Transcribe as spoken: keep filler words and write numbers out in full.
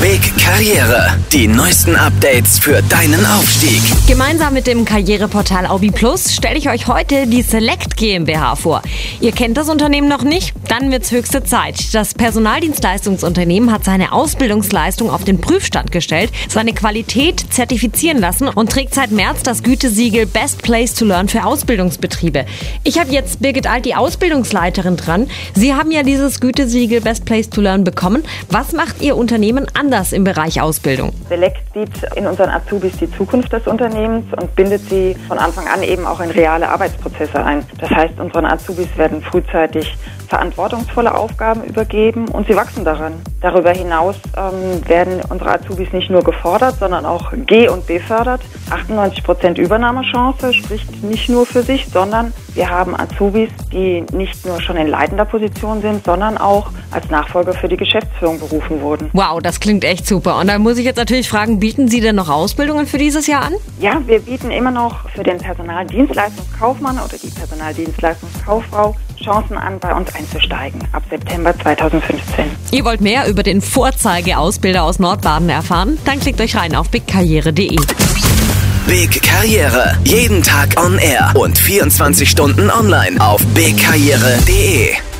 Big Karriere. Die neuesten Updates für deinen Aufstieg. Gemeinsam mit dem Karriereportal Aubi Plus stelle ich euch heute die Select GmbH vor. Ihr kennt das Unternehmen noch nicht? Dann wird's höchste Zeit. Das Personaldienstleistungsunternehmen hat seine Ausbildungsleistung auf den Prüfstand gestellt, seine Qualität zertifizieren lassen und trägt seit März das Gütesiegel Best Place to Learn für Ausbildungsbetriebe. Ich habe jetzt Birgit Alt, die Ausbildungsleiterin, dran. Sie haben ja dieses Gütesiegel Best Place to Learn bekommen. Was macht Ihr Unternehmen anders im Bereich Ausbildung? Select sieht in unseren Azubis die Zukunft des Unternehmens und bindet sie von Anfang an eben auch in reale Arbeitsprozesse ein. Das heißt, unseren Azubis werden frühzeitig verantwortungsvolle Aufgaben übergeben und sie wachsen daran. Darüber hinaus ähm, werden unsere Azubis nicht nur gefordert, sondern auch ge- und befördert. achtundneunzig Prozent Übernahmechance spricht nicht nur für sich, sondern wir haben Azubis, die nicht nur schon in leitender Position sind, sondern auch als Nachfolger für die Geschäftsführung berufen wurden. Wow, das klingt echt super. Und da muss ich jetzt natürlich fragen, bieten Sie denn noch Ausbildungen für dieses Jahr an? Ja, wir bieten immer noch für den Personaldienstleistungskaufmann oder die Personaldienstleistungskauffrau Chancen an, bei uns einzusteigen, ab September zweitausendfünfzehn. Ihr wollt mehr über den Vorzeige-Ausbilder aus Nordbaden erfahren? Dann klickt euch rein auf big karriere punkt de. Big Karriere. Jeden Tag on air und vierundzwanzig Stunden online auf big karriere punkt de.